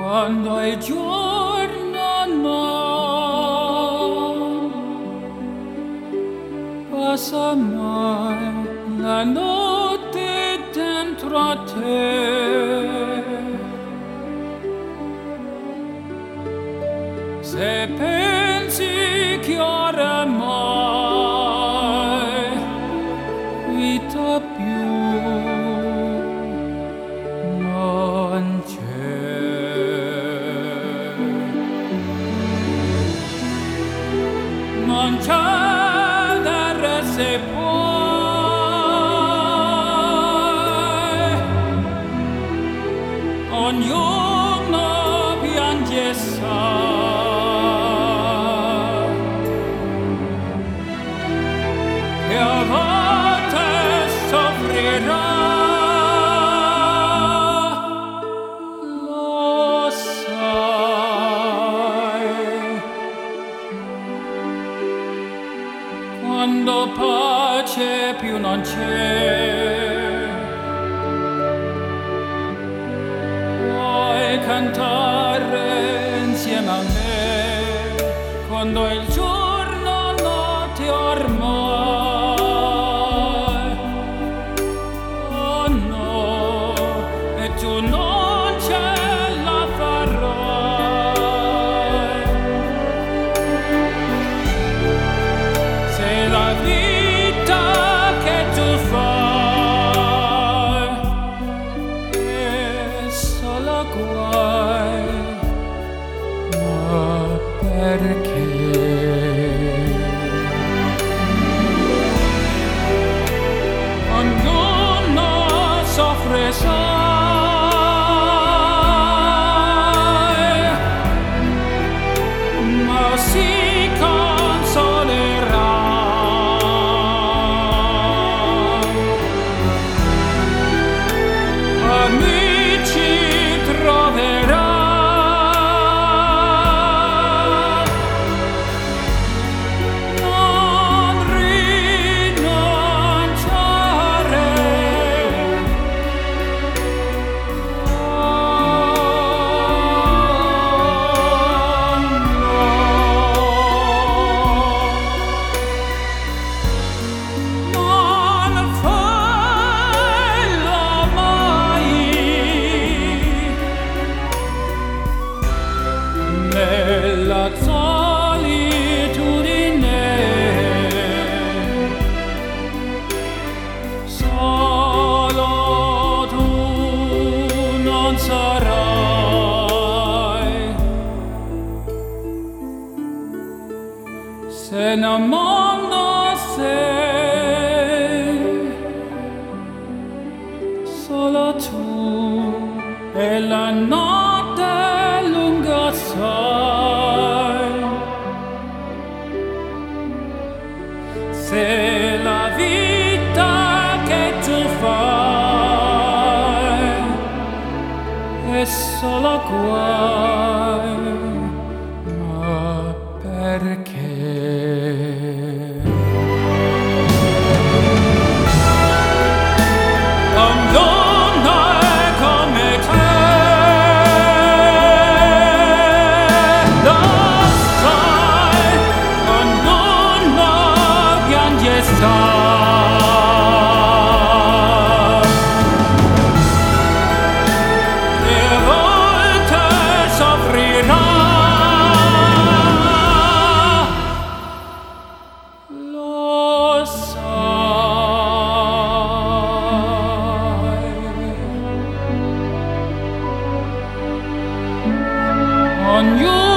quando il giorno non passa mai, la notte dentro a te. Se pensi che oramai vita più non c'è, non c'è se puoi, ognuno piange sa. E a volte soffrirà, lo sai, quando pace più non c'è, puoi cantare insieme a me, quando il giorno notte ormai. Tu non ce la farai, se la vita che tu fai è solo guai, ma perché? Ognuno soffre solo, si consolerà. Amici troverà, non rinunciare. Nella solitudine solo tu non sarai, se nel mondo sei solo tu e la notte lunga sai, se la vita che tu fai è solo guai, ma perché? E a volte soffrirà, lo sai. Ognuno